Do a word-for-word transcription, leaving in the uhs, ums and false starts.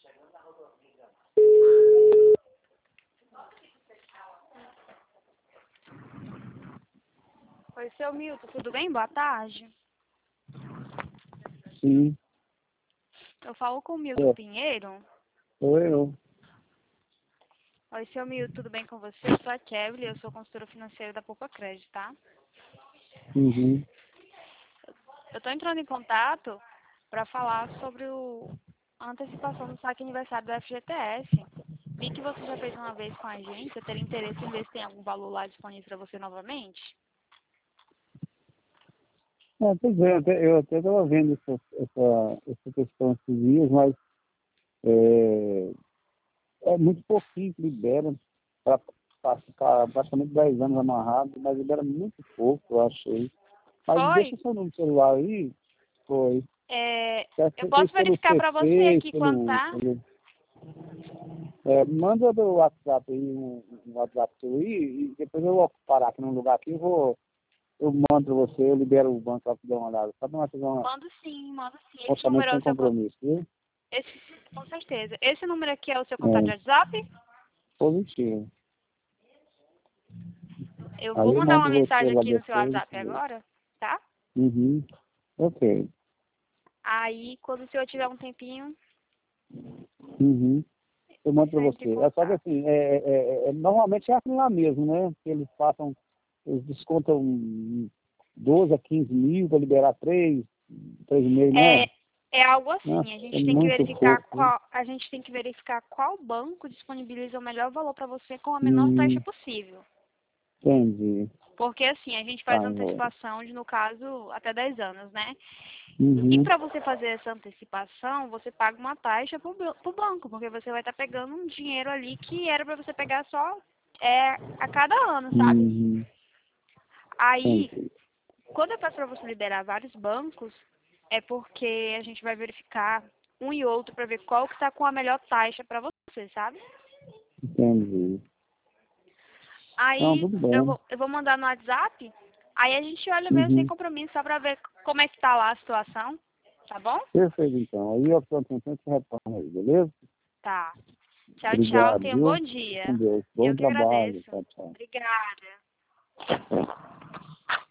Oi, seu Milton, tudo bem? Boa tarde. Sim, Eu falo com o Milton é, Pinheiro. sou eu. Oi, seu Milton, tudo bem com você? Eu sou a Kevly, eu sou consultora financeira da Poupa Crédito, tá? Uhum. Eu tô entrando em contato para falar sobre o... a antecipação do saque aniversário do F G T S. Vi que você já fez uma vez com a gente. Eu teria interesse em ver se tem algum valor lá disponível para você novamente? É, pois é, até- eu até estava vendo essa, essa, essa questão esses dias, mas é, é muito pouquinho que libera para ficar praticamente dez anos amarrado, mas libera muito pouco, eu achei. Mas deixa Oi, o seu número de celular aí, foi. é... Quer eu ser posso feito pelo verificar para você C P, aqui quanto pelo. tá? pelo é, manda do WhatsApp aí, um, um WhatsApp seu aí, e depois eu vou parar aqui num lugar aqui e vou. Eu mando para você, eu libero o banco para dar uma olhada. Só para nós fazer um Mando sim, mando sim. Esse orçamento número é sem o seu... con- compromisso, viu? Esse... Com certeza. Esse número aqui é o seu contato de É, WhatsApp? positivo. Eu Aí vou eu mandar uma mando você mensagem lá aqui no seu depois. WhatsApp agora, tá? Uhum. Ok. Aí, quando o senhor tiver um tempinho, Uhum. Eu mando para você entra em você. É só que contato. assim, é, é, é, normalmente é assim lá mesmo, né? Que eles passam, eles descontam doze a quinze mil para liberar três, três e meio, não É, é? é algo Nossa, assim, a é gente tem que muito verificar pouco, né? qual, a gente tem que verificar qual banco disponibiliza o melhor valor para você com a menor taxa Hum, possível. entendi. Porque assim, a gente faz Tá, agora. antecipação de, no caso, até dez anos, né? E Uhum. para você fazer essa antecipação, você paga uma taxa pro, ban- pro banco, porque você vai estar pegando um dinheiro ali que era para você pegar só é, a cada ano, sabe? Uhum. Aí, Entendi. quando eu peço para você liberar vários bancos, é porque a gente vai verificar um e outro para ver qual que está com a melhor taxa para você, sabe? Entendi. Não, Aí tudo eu bem. vou, eu vou mandar no WhatsApp, aí a gente olha mesmo sem Uhum. compromisso, só para ver como é que tá lá a situação, tá bom? Perfeito, então. Aí eu estou tentando que retorno aí, beleza? Tá. Tchau, tchau. Obrigado, Tenha um bom viu? Com dia. Deus. Eu Bom que trabalho. agradeço. Tchau, tchau. Obrigada.